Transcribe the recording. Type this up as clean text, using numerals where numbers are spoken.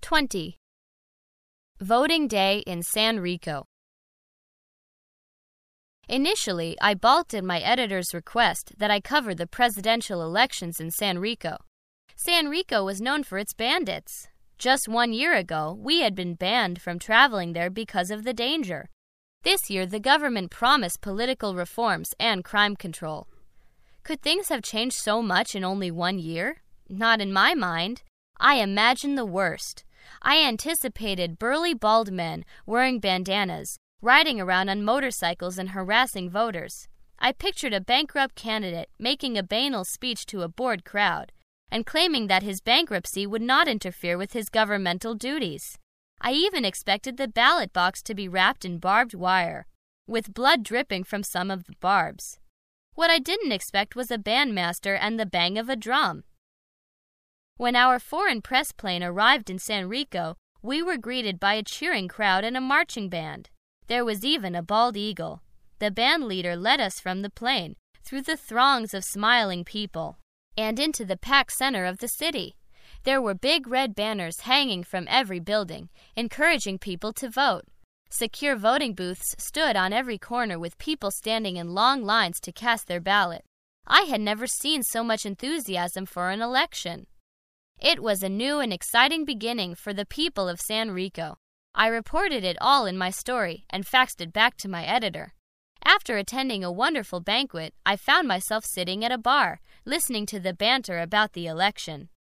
20. Voting Day in San Rico. Initially, I balked at my editor's request that I cover the presidential elections in San Rico. San Rico was known for its bandits. Just 1 year ago, we had been banned from traveling there because of the danger. This year, the government promised political reforms and crime control. Could things have changed so much in only 1 year? Not in my mind. I imagined the worst. I anticipated burly bald men wearing bandanas, riding around on motorcycles and harassing voters. I pictured a bankrupt candidate making a banal speech to a bored crowd and claiming that his bankruptcy would not interfere with his governmental duties. I even expected the ballot box to be wrapped in barbed wire, with blood dripping from some of the barbs. What I didn't expect was a bandmaster and the bang of a drum. When our foreign press plane arrived in San Rico, we were greeted by a cheering crowd and a marching band. There was even a bald eagle. The band leader led us from the plane, through the throngs of smiling people, and into the packed center of the city. There were big red banners hanging from every building, encouraging people to vote. Secure voting booths stood on every corner with people standing in long lines to cast their ballot. I had never seen so much enthusiasm for an election. It was a new and exciting beginning for the people of San Rico. I reported it all in my story and faxed it back to my editor. After attending a wonderful banquet, I found myself sitting at a bar, listening to the banter about the election.